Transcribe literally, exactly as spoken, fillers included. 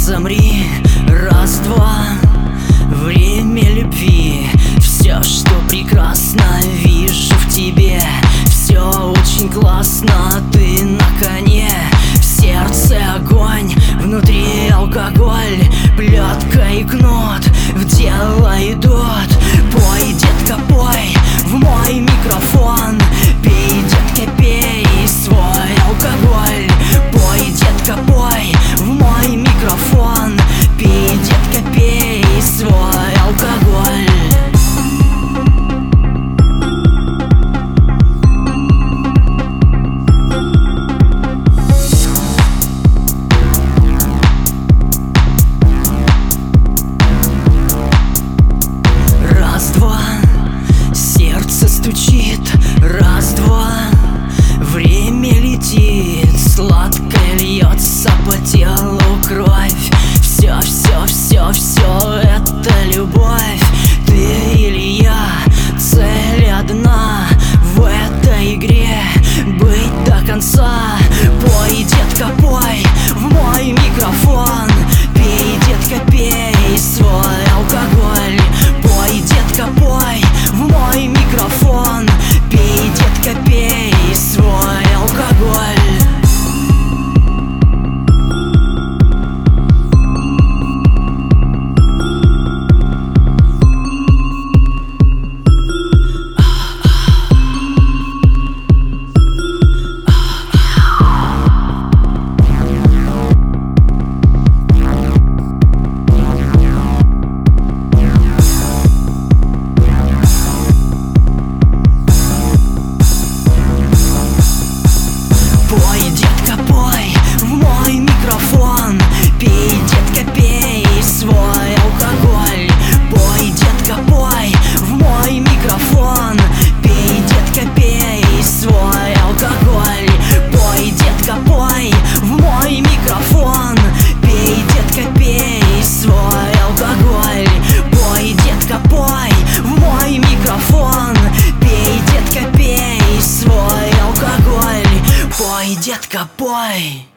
замри, раз-два, время любви. Все, что прекрасно, вижу в тебе. Все очень классно, ты на коне. В сердце огонь, внутри алкоголь, плетка и кнут в дело идут. Пой, детка, пой в мой микрофон. Пей, детка, пей свой алкоголь. Пой, детка, пой в мой микрофон. Пей, детка, пей свой алкоголь. Раз-два, сердце стучит, раз-два, время летит, сладко льется по телу кровь. Все, все, все, все это любовь. Ты или я, цель одна в этой игре, быть до конца. Пой, детка, пой в мой микрофон. Пей, детка, пей свой алкоголь. Пой, детка, пой в мой микрофон. Пей, детка, пей свой алкоголь. Пой, детка, пой в мой микрофон. Пей, детка, пей свой алкоголь. Пой, детка, пой в мой микрофон. Пей, детка, пей свой алкоголь. Пой, детка, пой в мой микрофон. Пей, детка, пей свой алкоголь. Пой, детка, пой в мой микрофон. Пей, детка, пей свой алкоголь. Пой, детка, пой.